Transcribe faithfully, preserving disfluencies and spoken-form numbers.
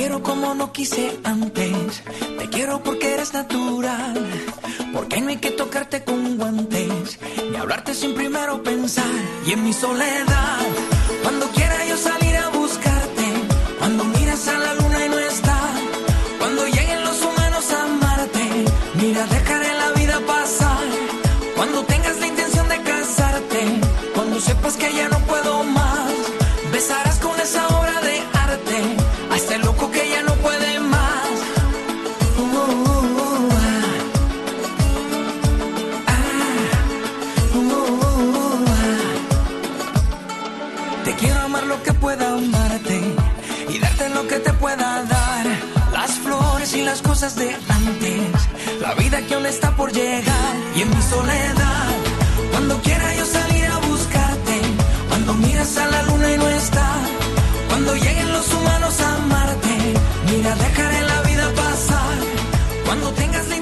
quiero como no quise antes. Te quiero porque eres natural. Porque no hay que tocarte con guantes, ni hablarte sin primero pensar. Y en mi soledad, cuando quiera yo salir a buscarte, cuando miras a la luna y no está, cuando lleguen los humanos a amarte, mira, dejaré la vida pasar. Cuando tengas la intención de casarte, cuando sepas que ya no puedo más, besarás con esa obra de arte a este loco que ya no puede más. Uh, uh, uh, ah, ah, uh, uh, ah. Te quiero amar lo que pueda amarte y darte lo que te pueda dar. Las flores y las cosas de antes, la vida que aún está por llegar. Y en mi soledad, cuando quiera yo salir a buscarte, cuando miras a la luna y no está, cuando lleguen los humanos a amarte, mira, dejaré la vida pasar. Cuando tengas la